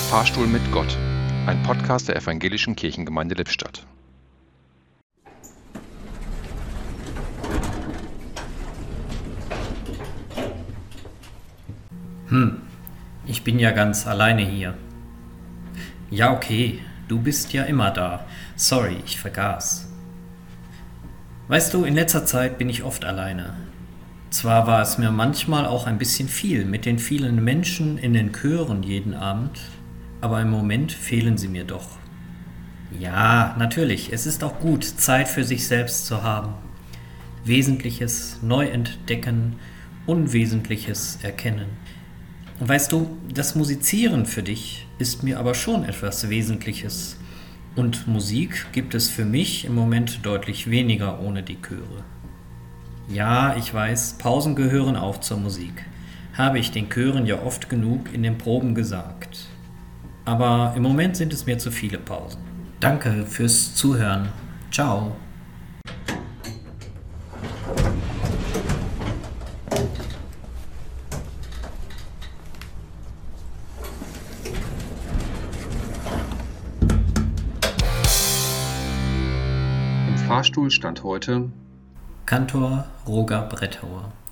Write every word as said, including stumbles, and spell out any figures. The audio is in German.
Fahrstuhl mit Gott, ein Podcast der Evangelischen Kirchengemeinde Lippstadt. Hm, ich bin ja ganz alleine hier. Ja, okay, du bist ja immer da. Sorry, ich vergaß. Weißt du, in letzter Zeit bin ich oft alleine. Zwar war es mir manchmal auch ein bisschen viel mit den vielen Menschen in den Chören jeden Abend, aber im Moment fehlen sie mir doch. Ja, natürlich, es ist auch gut, Zeit für sich selbst zu haben. Wesentliches neu entdecken, Unwesentliches erkennen. Und weißt du, das Musizieren für dich ist mir aber schon etwas Wesentliches. Und Musik gibt es für mich im Moment deutlich weniger ohne die Chöre. Ja, ich weiß, Pausen gehören auch zur Musik. Habe ich den Chören ja oft genug in den Proben gesagt. Aber im Moment sind es mir zu viele Pausen. Danke fürs Zuhören. Ciao. Im Fahrstuhl stand heute Kantor Roger Brettauer.